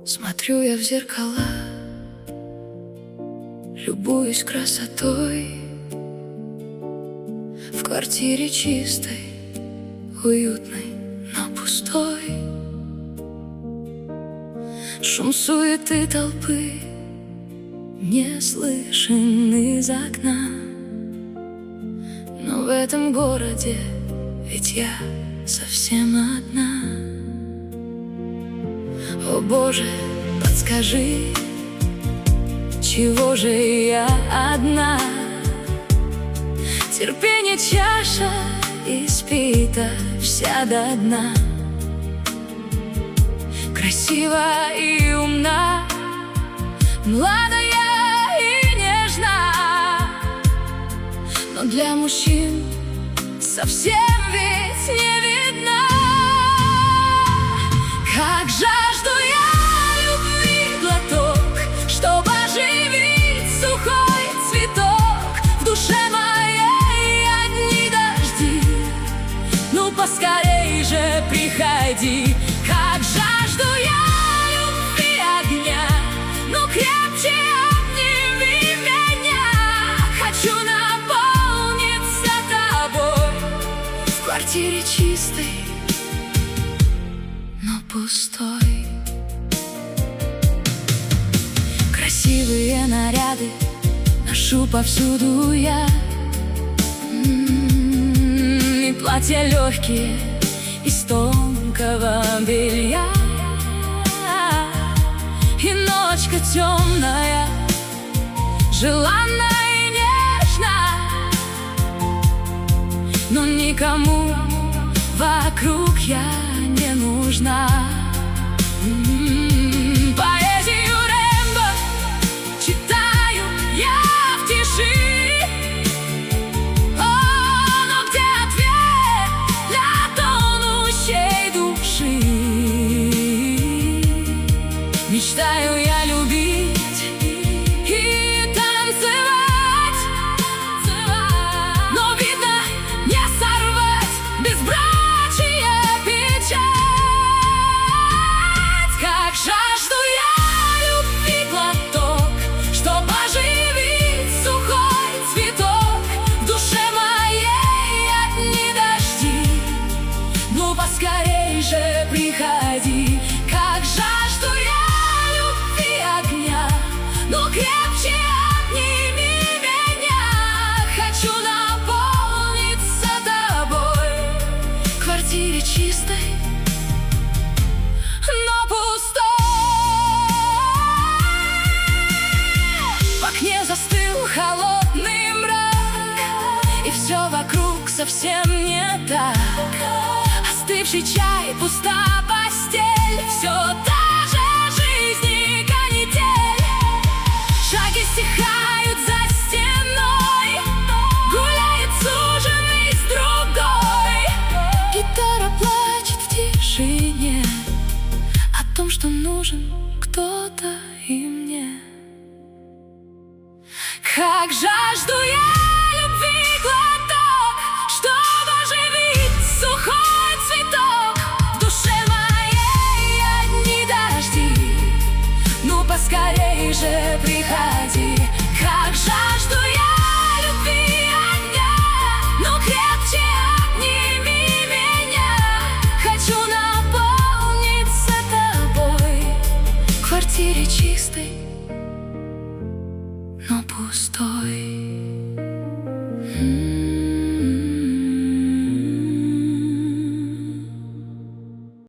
Смотрю я в зеркала, любуюсь красотой. В квартире чистой, уютной, но пустой. Шум суеты толпы не слышен из окна. Но в этом городе ведь я совсем одна. О Боже, подскажи, чего же я одна? Терпение чаша испита вся до дна. Красива и умна, младая и нежна, но для мужчин совсем ведь не видна. Как жажду я любви глоток, чтоб оживить сухой цветок. В душе моей одни дожди, ну поскорей же приходи. Как жажду я любви огня, ну крепче обними меня. Хочу наполниться тобой в квартире чистой, но пустой. Красивые наряды ношу повсюду я, и платья легкие из тонкого белья, и ночка темная, желанна и нежна, но никому вокруг я не нужна. Поэзию Рэмбо читаю я в тиши. О, но где ответ для тонущей души? Мечтаю я любить и танцевать, но видно не сорвать безбрачие печать. Как жажду я любви глоток, чтоб оживить сухой цветок. В душе моей одни дожди, ну поскорей же приходи. Как жажду я любви огня, ну крепче обними меня. Хочу наполниться тобой в квартире чистой, но пустой. В окне застыл холодный мрак, и все вокруг совсем не так. Остывший чай, пуста постель, все та же жизнь и канитель. Шаги стихают за стеной, гуляет суженый с другой. Гитара плачет в тишине о том, что нужен кто-то и мне. Как жажду я любви глоток, чтоб оживить сухой цветок. В душе моей одни дожди, ну поскорей же приходи. Как жажду я любви огня, ну крепче обними меня. Хочу наполниться тобой в квартире чистой, но пустой.